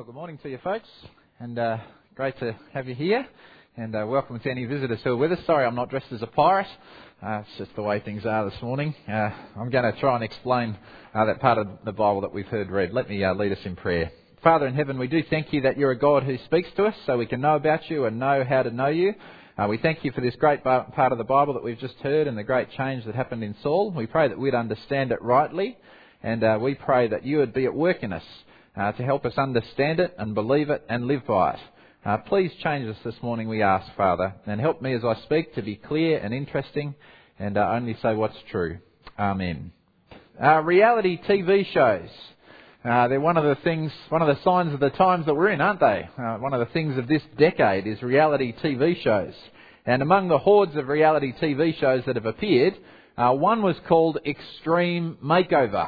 Well, good morning to you folks, and great to have you here, and welcome to any visitors who are with us. Sorry I'm not dressed as a pirate, it's just the way things are this morning. I'm going to try and explain that part of the Bible that we've heard read. Let me lead us in prayer. Father in heaven, we do thank you that you're a God who speaks to us so we can know about you and know how to know you. We thank you for this great part of the Bible that we've just heard and the great change that happened in Saul. We pray that we'd understand it rightly, and we pray that you would be at work in us to help us understand it and believe it and live by it. Please change us this morning, we ask, Father, and help me as I speak to be clear and interesting and only say what's true. Amen. Reality TV shows. They're one of the signs of the times that we're in, aren't they? One of the things of this decade is reality TV shows. And among the hordes of reality TV shows that have appeared, one was called Extreme Makeover.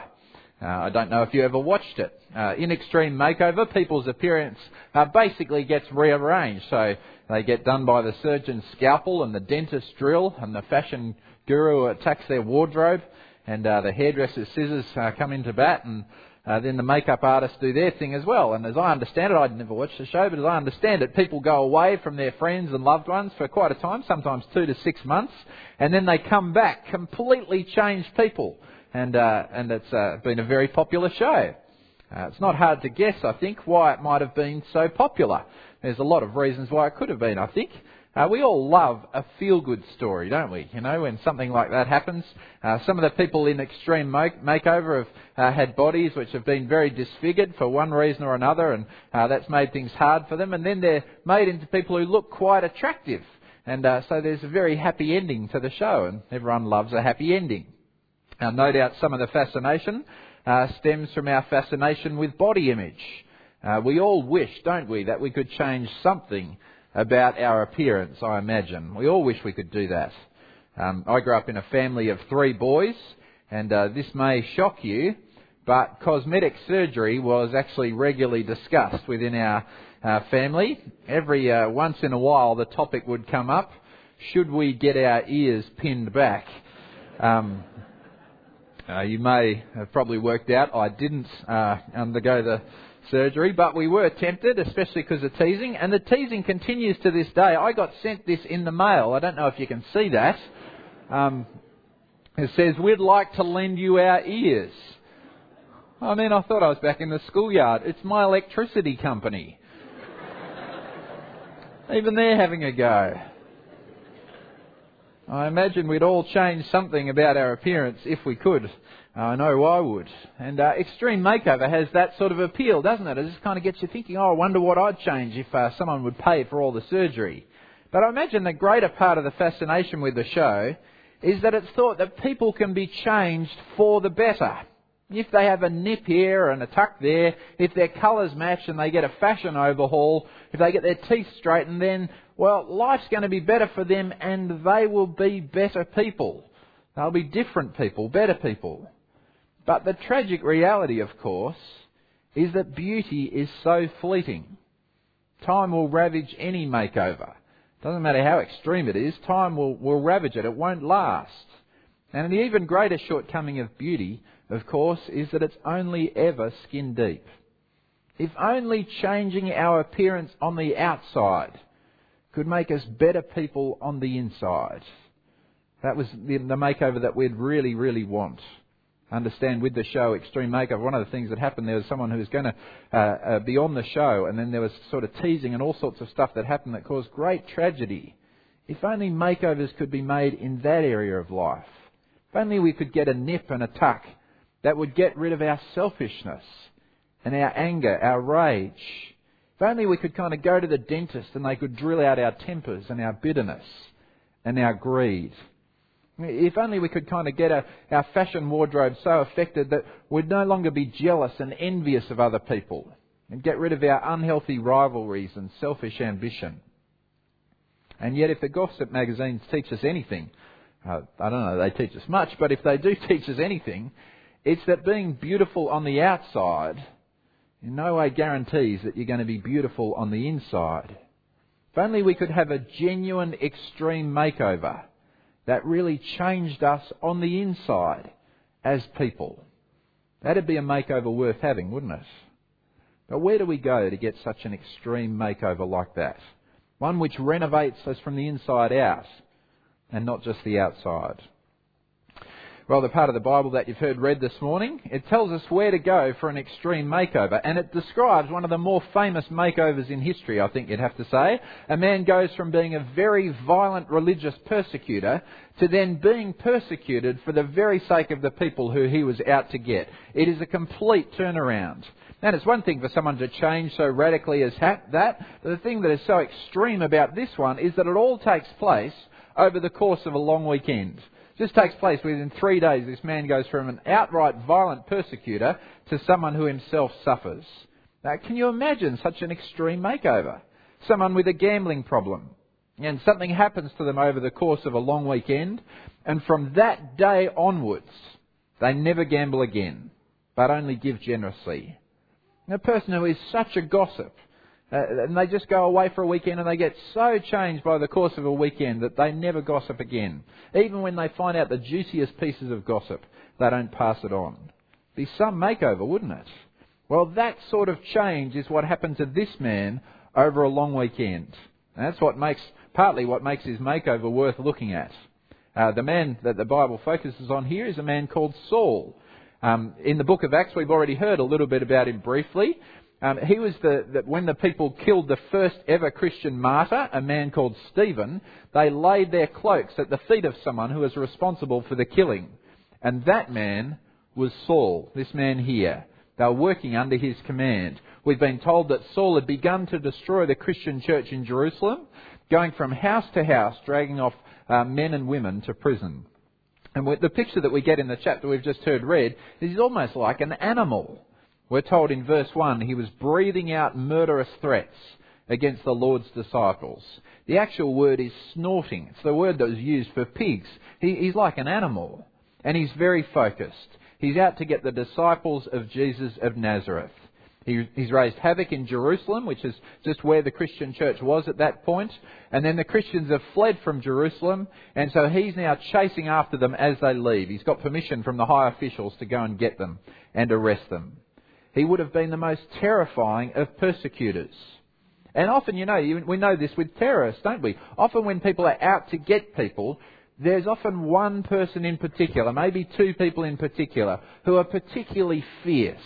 I don't know if you ever watched it. In Extreme Makeover, people's appearance basically gets rearranged. So they get done by the surgeon's scalpel and the dentist's drill, and the fashion guru attacks their wardrobe, and the hairdresser's scissors come into bat, and then the makeup artists do their thing as well. And as I understand it, I'd never watched the show, but as I understand it, people go away from their friends and loved ones for quite a time, sometimes 2 to 6 months, and then they come back completely changed people. And it's been a very popular show. It's not hard to guess, I think, why it might have been so popular. There's a lot of reasons why it could have been, I think. We all love a feel-good story, don't we? You know, when something like that happens. Some of the people in Extreme Makeover have had bodies which have been very disfigured for one reason or another, and that's made things hard for them. And then they're made into people who look quite attractive. And so there's a very happy ending to the show, and everyone loves a happy ending. No doubt some of the fascination stems from our fascination with body image. We all wish, don't we, that we could change something about our appearance, I imagine. We all wish we could do that. I grew up in a family of 3 boys, and this may shock you, but cosmetic surgery was actually regularly discussed within our family. Every once in a while the topic would come up, should we get our ears pinned back? You may have probably worked out I didn't undergo the surgery, but we were tempted, especially because of teasing, and the teasing continues to this day. I got sent this in the mail. I don't know if you can see that. It says, we'd like to lend you our ears. I mean, I thought I was back in the schoolyard. It's my electricity company. Even they're having a go. I imagine we'd all change something about our appearance if we could. I know I would. And Extreme Makeover has that sort of appeal, doesn't it? It just kind of gets you thinking, I wonder what I'd change if someone would pay for all the surgery. But I imagine the greater part of the fascination with the show is that it's thought that people can be changed for the better. If they have a nip here and a tuck there, if their colours match and they get a fashion overhaul, if they get their teeth straightened, then, well, life's going to be better for them and they will be better people. They'll be different people, better people. But the tragic reality, of course, is that beauty is so fleeting. Time will ravage any makeover. Doesn't matter how extreme it is, time will ravage it. It won't last. And the even greater shortcoming of beauty, of course, is that it's only ever skin deep. If only changing our appearance on the outside could make us better people on the inside. That was the makeover that we'd really, really want. Understand, with the show Extreme Makeover, one of the things that happened, there was someone who was going to be on the show, and then there was sort of teasing and all sorts of stuff that happened that caused great tragedy. If only makeovers could be made in that area of life. If only we could get a nip and a tuck that would get rid of our selfishness and our anger, our rage. If only we could kind of go to the dentist and they could drill out our tempers and our bitterness and our greed. If only we could kind of get our fashion wardrobe so affected that we'd no longer be jealous and envious of other people and get rid of our unhealthy rivalries and selfish ambition. And yet if the gossip magazines teach us anything, I don't know they teach us much, but if they do teach us anything, it's that being beautiful on the outside in no way guarantees that you're going to be beautiful on the inside. If only we could have a genuine extreme makeover that really changed us on the inside as people. That'd be a makeover worth having, wouldn't it? But where do we go to get such an extreme makeover like that? One which renovates us from the inside out and not just the outside. Well, the part of the Bible that you've heard read this morning, it tells us where to go for an extreme makeover. And it describes one of the more famous makeovers in history, I think you'd have to say. A man goes from being a very violent religious persecutor to then being persecuted for the very sake of the people who he was out to get. It is a complete turnaround. And it's one thing for someone to change so radically as that, but the thing that is so extreme about this one is that it all takes place over the course of a long weekend. Just takes place within 3 days. This man goes from an outright violent persecutor to someone who himself suffers. Now, can you imagine such an extreme makeover? Someone with a gambling problem, and something happens to them over the course of a long weekend, and from that day onwards, they never gamble again, but only give generously. A person who is such a gossip, and they just go away for a weekend and they get so changed by the course of a weekend that they never gossip again. Even when they find out the juiciest pieces of gossip, they don't pass it on. Be some makeover, wouldn't it? Well, that sort of change is what happened to this man over a long weekend. And that's partly what makes his makeover worth looking at. The man that the Bible focuses on here is a man called Saul. In the book of Acts, we've already heard a little bit about him briefly. He was when the people killed the first ever Christian martyr, a man called Stephen, they laid their cloaks at the feet of someone who was responsible for the killing. And that man was Saul, this man here. They were working under his command. We've been told that Saul had begun to destroy the Christian church in Jerusalem, going from house to house, dragging off men and women to prison. And the picture that we get in the chapter we've just heard read is almost like an animal. We're told in verse 1, he was breathing out murderous threats against the Lord's disciples. The actual word is snorting. It's the word that was used for pigs. He's like an animal, and he's very focused. He's out to get the disciples of Jesus of Nazareth. He's raised havoc in Jerusalem, which is just where the Christian church was at that point. And then the Christians have fled from Jerusalem, and so he's now chasing after them as they leave. He's got permission from the high officials to go and get them and arrest them. He would have been the most terrifying of persecutors. And often, we know this with terrorists, don't we? Often when people are out to get people, there's often one person in particular, maybe two people in particular, who are particularly fierce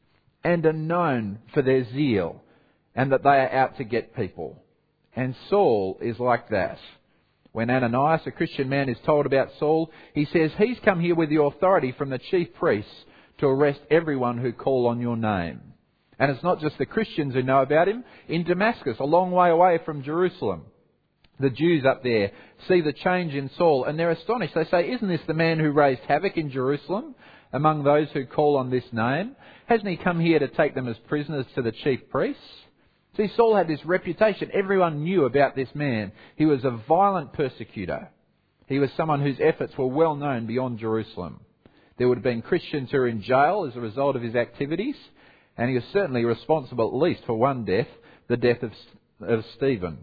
and are known for their zeal and that they are out to get people. And Saul is like that. When Ananias, a Christian man, is told about Saul, he says he's come here with the authority from the chief priests to arrest everyone who call on your name. And it's not just the Christians who know about him. In Damascus, a long way away from Jerusalem, the Jews up there see the change in Saul and they're astonished. They say, isn't this the man who raised havoc in Jerusalem among those who call on this name? Hasn't he come here to take them as prisoners to the chief priests? See, Saul had this reputation. Everyone knew about this man. He was a violent persecutor. He was someone whose efforts were well known beyond Jerusalem. There would have been Christians who were in jail as a result of his activities, and he was certainly responsible at least for one death, the death of Stephen.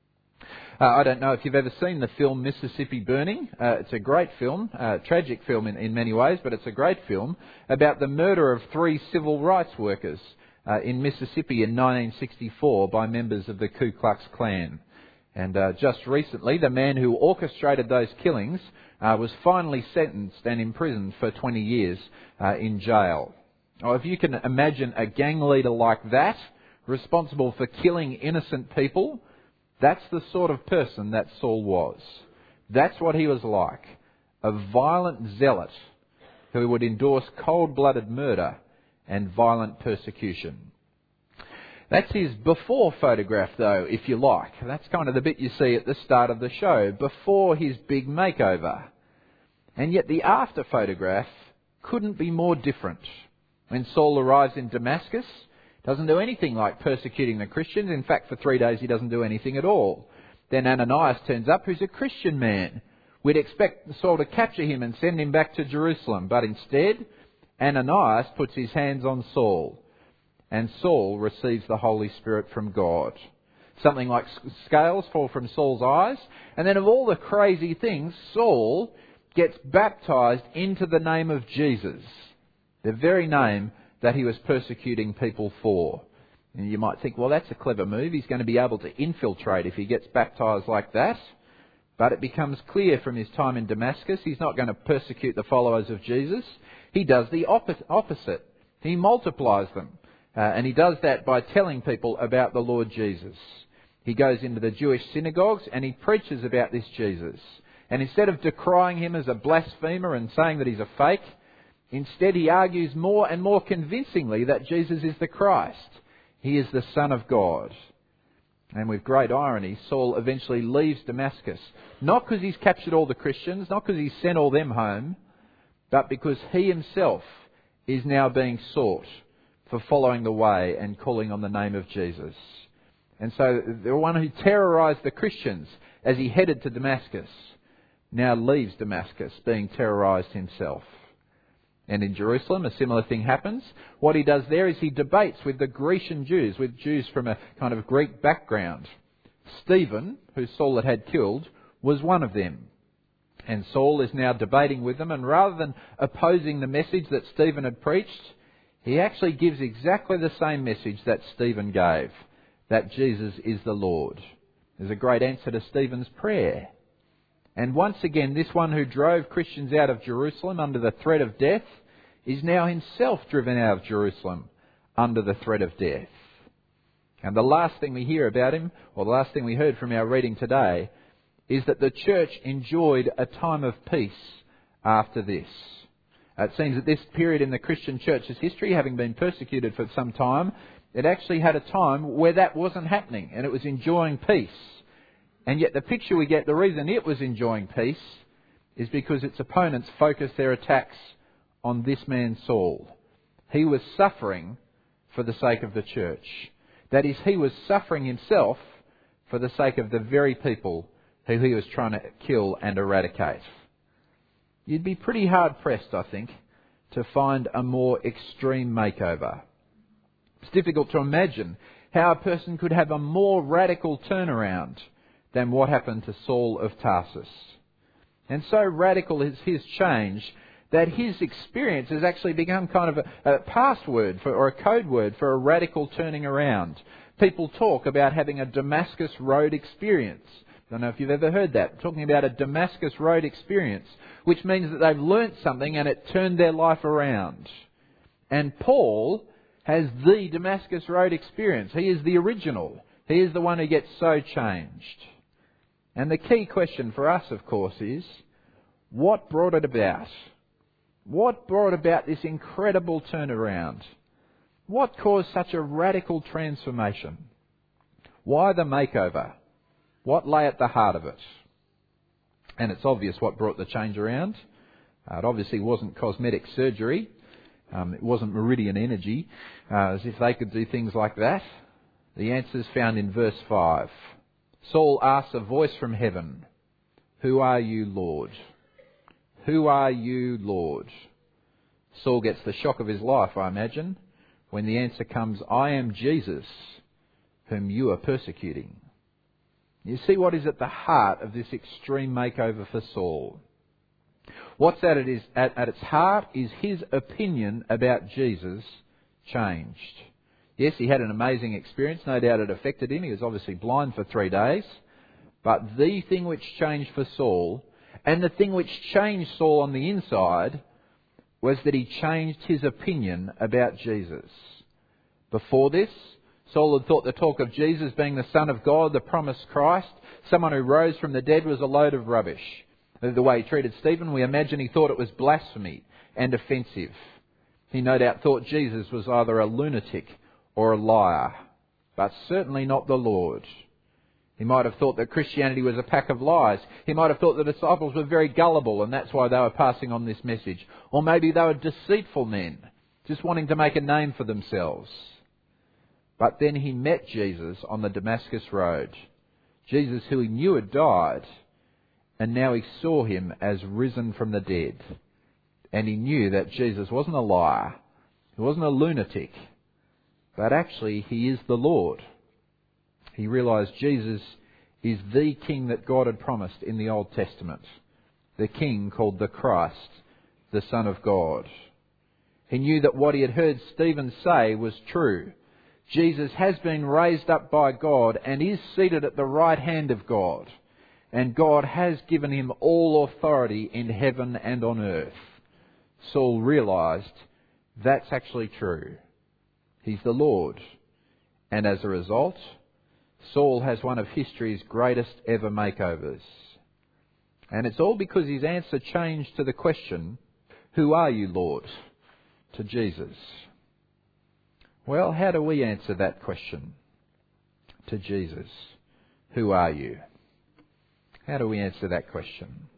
I don't know if you've ever seen the film Mississippi Burning. It's a great film, tragic film in many ways, but it's a great film about the murder of 3 civil rights workers in Mississippi in 1964 by members of the Ku Klux Klan. And just recently, the man who orchestrated those killings was finally sentenced and imprisoned for 20 years in jail. Now, if you can imagine a gang leader like that, responsible for killing innocent people, that's the sort of person that Saul was. That's what he was like. A violent zealot who would endorse cold-blooded murder and violent persecution. That's his before photograph, though, if you like. That's kind of the bit you see at the start of the show, before his big makeover. And yet the after photograph couldn't be more different. When Saul arrives in Damascus, doesn't do anything like persecuting the Christians. In fact, for 3 days he doesn't do anything at all. Then Ananias turns up, who's a Christian man. We'd expect Saul to capture him and send him back to Jerusalem, but instead, Ananias puts his hands on Saul, and Saul receives the Holy Spirit from God. Something like scales fall from Saul's eyes, and then of all the crazy things, Saul gets baptised into the name of Jesus, the very name that he was persecuting people for. And you might think, well, that's a clever move. He's going to be able to infiltrate if he gets baptised like that. But it becomes clear from his time in Damascus, he's not going to persecute the followers of Jesus. He does the opposite. He multiplies them. And he does that by telling people about the Lord Jesus. He goes into the Jewish synagogues and he preaches about this Jesus. And instead of decrying him as a blasphemer and saying that he's a fake, instead he argues more and more convincingly that Jesus is the Christ. He is the Son of God. And with great irony, Saul eventually leaves Damascus. Not because he's captured all the Christians, not because he's sent all them home, but because he himself is now being sought for following the way and calling on the name of Jesus. And so the one who terrorised the Christians as he headed to Damascus now leaves Damascus, being terrorised himself. And in Jerusalem, a similar thing happens. What he does there is he debates with the Grecian Jews, with Jews from a kind of Greek background. Stephen, who Saul had killed, was one of them. And Saul is now debating with them, and rather than opposing the message that Stephen had preached, he actually gives exactly the same message that Stephen gave, that Jesus is the Lord. There's a great answer to Stephen's prayer. And once again, this one who drove Christians out of Jerusalem under the threat of death is now himself driven out of Jerusalem under the threat of death. And the last thing we hear about him, or the last thing we heard from our reading today, is that the church enjoyed a time of peace after this. It seems that this period in the Christian church's history, having been persecuted for some time, it actually had a time where that wasn't happening and it was enjoying peace. And yet the picture we get, the reason it was enjoying peace, is because its opponents focused their attacks on this man Saul. He was suffering for the sake of the church. That is, he was suffering himself for the sake of the very people who he was trying to kill and eradicate. You'd be pretty hard-pressed, I think, to find a more extreme makeover. It's difficult to imagine how a person could have a more radical turnaround than what happened to Saul of Tarsus. And so radical is his change that his experience has actually become kind of a password or a code word for a radical turning around. People talk about having a Damascus Road experience. I don't know if you've ever heard that. Talking about a Damascus Road experience, which means that they've learnt something and it turned their life around. And Paul has the Damascus Road experience. He is the original. He is the one who gets so changed. And the key question for us, of course, is what brought it about? What brought about this incredible turnaround? What caused such a radical transformation? Why the makeover? What lay at the heart of it? And it's obvious what brought the change around. It obviously wasn't cosmetic surgery. It wasn't Meridian Energy, as if they could do things like that. The answer's found in verse 5. Saul asks a voice from heaven, "Who are you, Lord? Who are you, Lord?" Saul gets the shock of his life, I imagine, when the answer comes, "I am Jesus, whom you are persecuting." You see what is at the heart of this extreme makeover for Saul. What's at its heart is his opinion about Jesus changed. Yes, he had an amazing experience. No doubt it affected him. He was obviously blind for 3 days. But the thing which changed for Saul, and the thing which changed Saul on the inside, was that he changed his opinion about Jesus. Before this, Saul had thought the talk of Jesus being the Son of God, the promised Christ, someone who rose from the dead, was a load of rubbish. The way he treated Stephen, we imagine he thought it was blasphemy and offensive. He no doubt thought Jesus was either a lunatic or a liar, but certainly not the Lord. He might have thought that Christianity was a pack of lies. He might have thought the disciples were very gullible and that's why they were passing on this message. Or maybe they were deceitful men, just wanting to make a name for themselves. But then he met Jesus on the Damascus Road. Jesus who he knew had died, and now he saw him as risen from the dead. And he knew that Jesus wasn't a liar, he wasn't a lunatic, but actually he is the Lord. He realised Jesus is the King that God had promised in the Old Testament, the King called the Christ, the Son of God. He knew that what he had heard Stephen say was true. Jesus has been raised up by God and is seated at the right hand of God. And God has given him all authority in heaven and on earth. Saul realised that's actually true. He's the Lord. And as a result, Saul has one of history's greatest ever makeovers. And it's all because his answer changed to the question, "Who are you, Lord?" to Jesus. Well, how do we answer that question to Jesus? Who are you? How do we answer that question?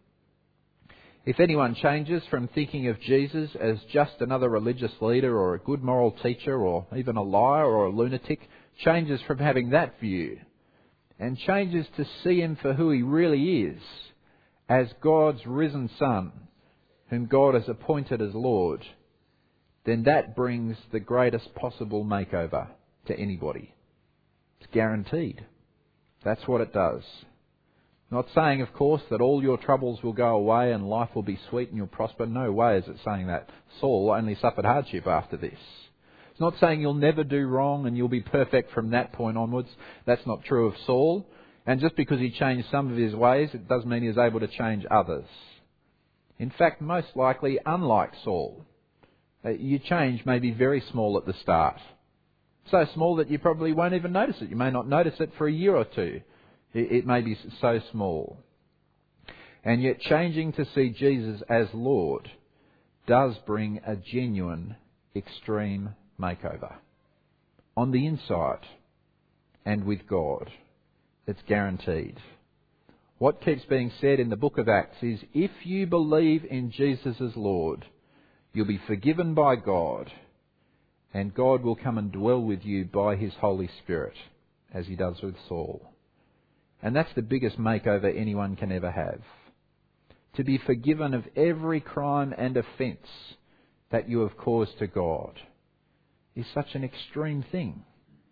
If anyone changes from thinking of Jesus as just another religious leader or a good moral teacher or even a liar or a lunatic, changes from having that view and changes to see him for who he really is, as God's risen Son, whom God has appointed as Lord, then that brings the greatest possible makeover to anybody. It's guaranteed. That's what it does. Not saying, of course, that all your troubles will go away and life will be sweet and you'll prosper. No way is it saying that. Saul only suffered hardship after this. It's not saying you'll never do wrong and you'll be perfect from that point onwards. That's not true of Saul. And just because he changed some of his ways, it doesn't mean he was able to change others. In fact, most likely, unlike Saul, your change may be very small at the start. So small that you probably won't even notice it. You may not notice it for a year or two. It may be so small. And yet changing to see Jesus as Lord does bring a genuine, extreme makeover. On the inside and with God. It's guaranteed. What keeps being said in the book of Acts is, if you believe in Jesus as Lord, you'll be forgiven by God, and God will come and dwell with you by his Holy Spirit, as he does with Saul. And that's the biggest makeover anyone can ever have. To be forgiven of every crime and offence that you have caused to God is such an extreme thing.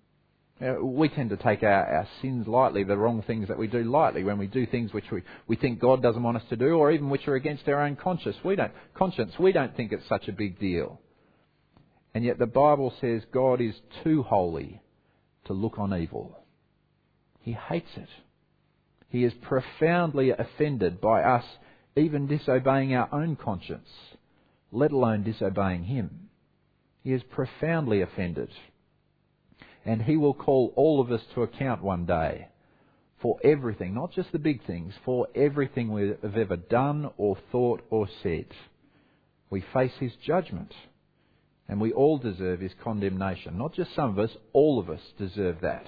We tend to take our sins lightly, the wrong things that we do lightly, when we do things which we think God doesn't want us to do, or even which are against our own conscience. We don't think it's such a big deal. And yet the Bible says God is too holy to look on evil. He hates it. He is profoundly offended by us even disobeying our own conscience, let alone disobeying him. He is profoundly offended. And he will call all of us to account one day for everything, not just the big things, for everything we have ever done or thought or said. We face his judgment, and we all deserve his condemnation. Not just some of us, all of us deserve that.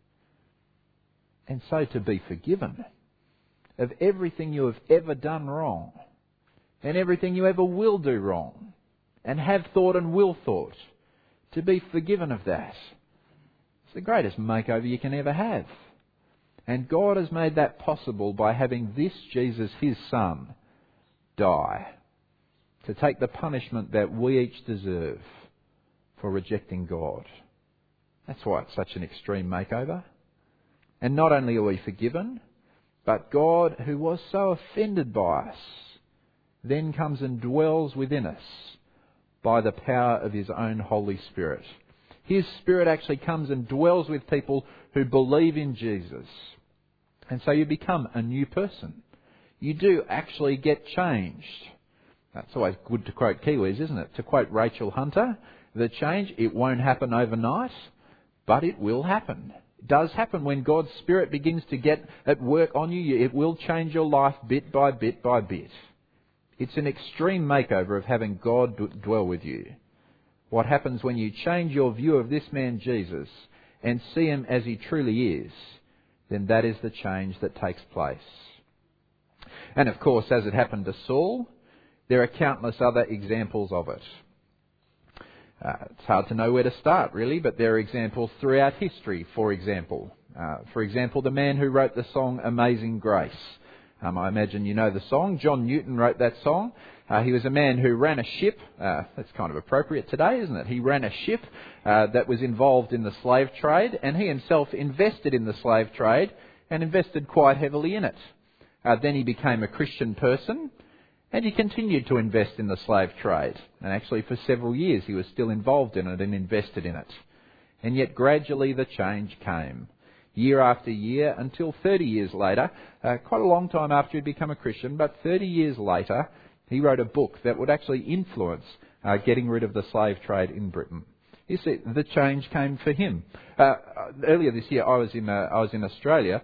And so to be forgiven of everything you have ever done wrong, and everything you ever will do wrong, and have thought and will thought, to be forgiven of that, it's the greatest makeover you can ever have. And God has made that possible by having this Jesus, his Son, die to take the punishment that we each deserve for rejecting God. That's why it's such an extreme makeover. And not only are we forgiven, but God, who was so offended by us, then comes and dwells within us by the power of his own Holy Spirit. His Spirit actually comes and dwells with people who believe in Jesus. And so you become a new person. You do actually get changed. That's always good to quote Kiwis, isn't it? To quote Rachel Hunter, the change, it won't happen overnight, but it will happen. It does happen when God's Spirit begins to get at work on you. It will change your life bit by bit by bit. It's an extreme makeover of having God dwell with you. What happens when you change your view of this man Jesus and see him as he truly is, then that is the change that takes place. And of course, as it happened to Saul, there are countless other examples of it. It's hard to know where to start, really, but there are examples throughout history, for example. The man who wrote the song Amazing Grace. I imagine you know the song. John Newton wrote that song. He was a man who ran a ship. That's kind of appropriate today, isn't it? He ran a ship that was involved in the slave trade, and he himself invested in the slave trade and invested quite heavily in it. Then he became a Christian person, and he continued to invest in the slave trade. And actually for several years he was still involved in it and invested in it. And yet gradually the change came. Year after year, until 30 years later, quite a long time after he'd become a Christian, but 30 years later, he wrote a book that would actually influence getting rid of the slave trade in Britain. You see, the change came for him. Earlier this year, I was in Australia.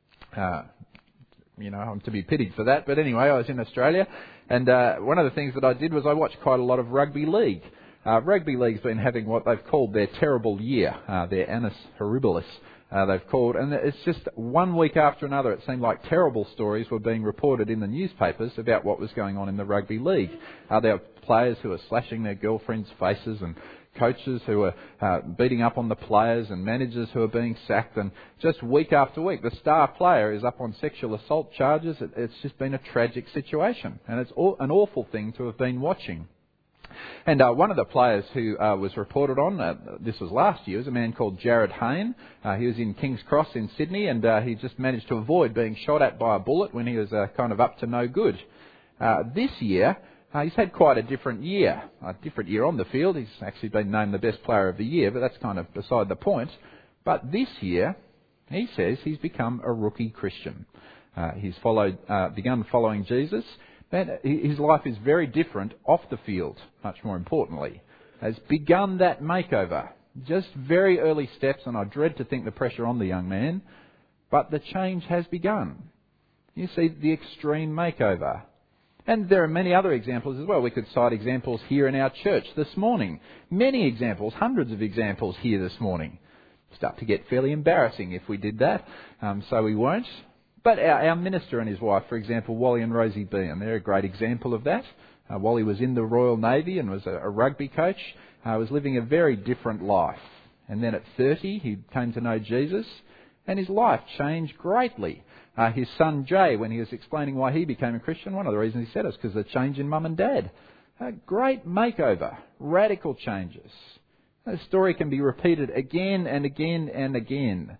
I'm to be pitied for that, but anyway, I was in Australia, and one of the things that I did was I watched quite a lot of rugby league. Rugby league's been having what they've called their terrible year, their annus horribilis, they've called, and it's just one week after another it seemed like terrible stories were being reported in the newspapers about what was going on in the rugby league. There were players who were slashing their girlfriends' faces, and coaches who were beating up on the players, and managers who are being sacked, and just week after week the star player is up on sexual assault charges. It's just been a tragic situation, and it's an awful thing to have been watching. And one of the players who was reported on, this was last year, was a man called Jared Hayne. He was in King's Cross in Sydney, and he just managed to avoid being shot at by a bullet when he was kind of up to no good. This year, he's had quite a different year on the field. He's actually been named the best player of the year, but that's kind of beside the point. But this year, he says he's become a rookie Christian. He's begun following Jesus. And his life is very different off the field, much more importantly. Has begun that makeover. Just very early steps, and I dread to think the pressure on the young man, but the change has begun. You see, the extreme makeover. And there are many other examples as well. We could cite examples here in our church this morning. Many examples, hundreds of examples here this morning. Start to get fairly embarrassing if we did that, so we won't. But our minister and his wife, for example, Wally and Rosie Bean, they're a great example of that. Wally was in the Royal Navy and was a rugby coach, was living a very different life. And then at 30, he came to know Jesus, and his life changed greatly. His son Jay, when he was explaining why he became a Christian, one of the reasons he said it was because of the change in mum and dad. A great makeover, radical changes. The story can be repeated again and again and again.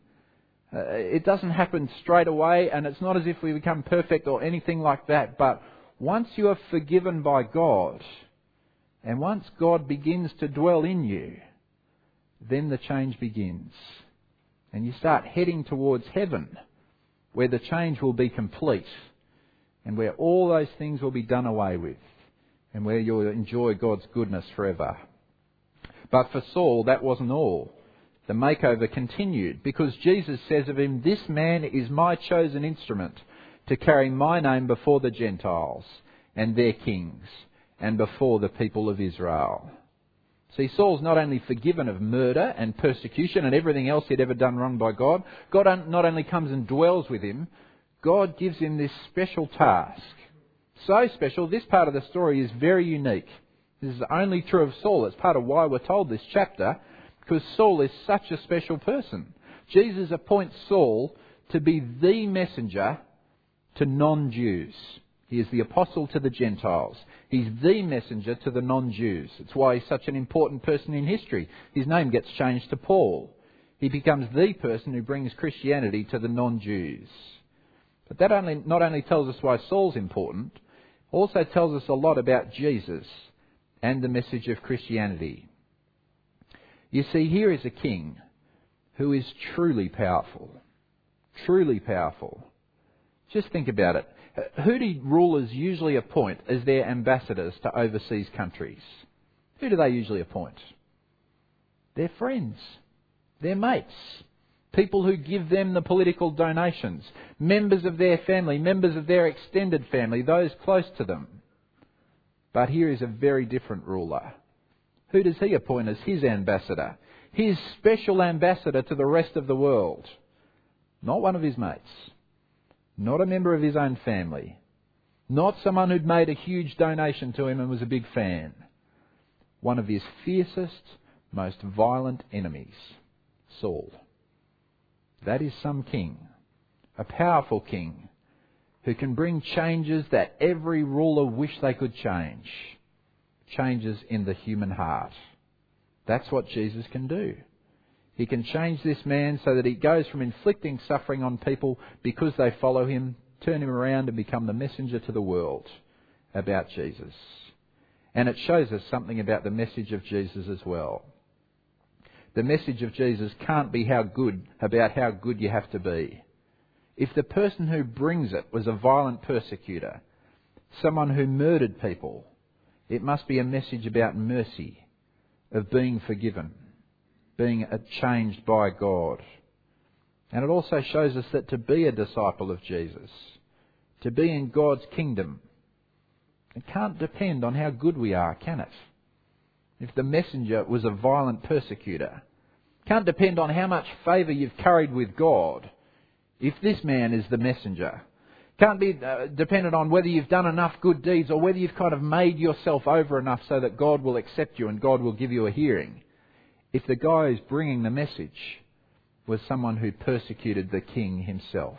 It doesn't happen straight away, and it's not as if we become perfect or anything like that, but once you are forgiven by God, and once God begins to dwell in you, then the change begins. And you start heading towards heaven, where the change will be complete, and where all those things will be done away with, and where you'll enjoy God's goodness forever. But for Saul, that wasn't all. The makeover continued, because Jesus says of him, "This man is my chosen instrument to carry my name before the Gentiles and their kings and before the people of Israel." See, Saul's not only forgiven of murder and persecution and everything else he'd ever done wrong by God. God not only comes and dwells with him, God gives him this special task. So special, this part of the story is very unique. This is only true of Saul. It's part of why we're told this chapter, because Saul is such a special person. Jesus appoints Saul to be the messenger to non-Jews. He is the apostle to the Gentiles. He's the messenger to the non-Jews. It's why he's such an important person in history. His name gets changed to Paul. He becomes the person who brings Christianity to the non-Jews. But that not only tells us why Saul's important, also tells us a lot about Jesus and the message of Christianity. You see, here is a king who is truly powerful. Truly powerful. Just think about it. Who do rulers usually appoint as their ambassadors to overseas countries? Who do they usually appoint? Their friends. Their mates. People who give them the political donations. Members of their family. Members of their extended family. Those close to them. But here is a very different ruler. Who does he appoint as his ambassador? His special ambassador to the rest of the world. Not one of his mates. Not a member of his own family. Not someone who'd made a huge donation to him and was a big fan. One of his fiercest, most violent enemies. Saul. That is some king. A powerful king who can bring changes that every ruler wished they could change. Changes in the human heart. That's what Jesus can do. He can change this man so that he goes from inflicting suffering on people because they follow him, turn him around and become the messenger to the world about Jesus. And it shows us something about the message of Jesus as well. the message of Jesus can't be about how good you have to be. If the person who brings it was a violent persecutor, someone who murdered people, it must be a message about mercy, of being forgiven, being changed by God. And it also shows us that to be a disciple of Jesus, to be in God's kingdom, it can't depend on how good we are, can it? If the messenger was a violent persecutor, it can't depend on how much favour you've carried with God. If this man is the messenger, can't be dependent on whether you've done enough good deeds or whether you've kind of made yourself over enough so that God will accept you and God will give you a hearing. If the guy who's bringing the message was someone who persecuted the king himself.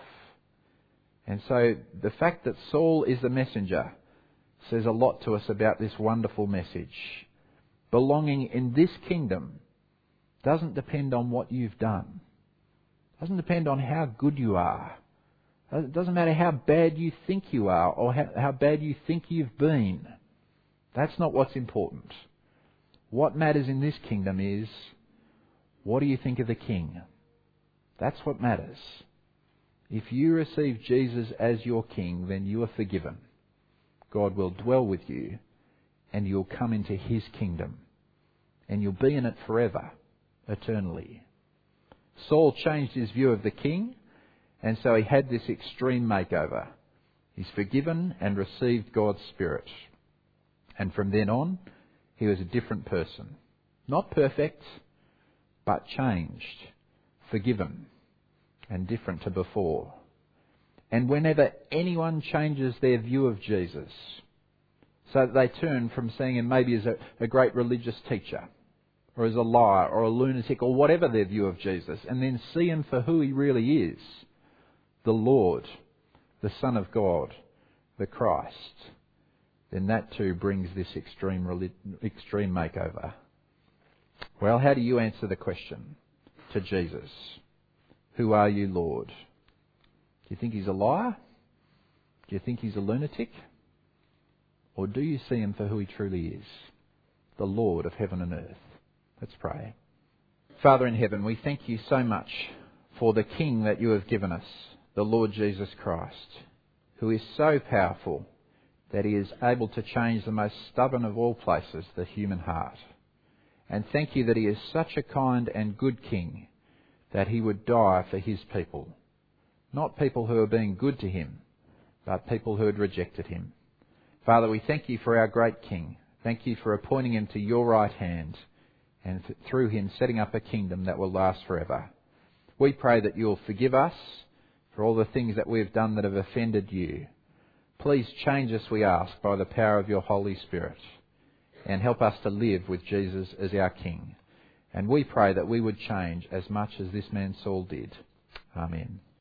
And so the fact that Saul is the messenger says a lot to us about this wonderful message. Belonging in this kingdom doesn't depend on what you've done. It doesn't depend on how good you are. It doesn't matter how bad you think you are or how bad you think you've been. That's not what's important. What matters in this kingdom is, what do you think of the King? That's what matters. If you receive Jesus as your King, then you are forgiven. God will dwell with you and you'll come into His kingdom. And you'll be in it forever, eternally. Saul changed his view of the King, and so he had this extreme makeover. He's forgiven and received God's Spirit. And from then on, he was a different person. Not perfect, but changed, forgiven, and different to before. And whenever anyone changes their view of Jesus, so that they turn from seeing him maybe as a great religious teacher, or as a liar, or a lunatic, or whatever their view of Jesus, and then see him for who he really is, the Lord, the Son of God, the Christ, then that too brings this extreme makeover. Well, how do you answer the question to Jesus? Who are you, Lord? Do you think he's a liar? Do you think he's a lunatic? Or do you see him for who he truly is? The Lord of heaven and earth. Let's pray. Father in heaven, we thank you so much for the King that you have given us, the Lord Jesus Christ, who is so powerful that he is able to change the most stubborn of all places, the human heart. And thank you that he is such a kind and good King that he would die for his people. Not people who are being good to him, but people who had rejected him. Father, we thank you for our great King. Thank you for appointing him to your right hand and through him setting up a kingdom that will last forever. We pray that you'll forgive us for all the things that we've done that have offended you. Please change us, we ask, by the power of your Holy Spirit, and help us to live with Jesus as our King. And we pray that we would change as much as this man Saul did. Amen.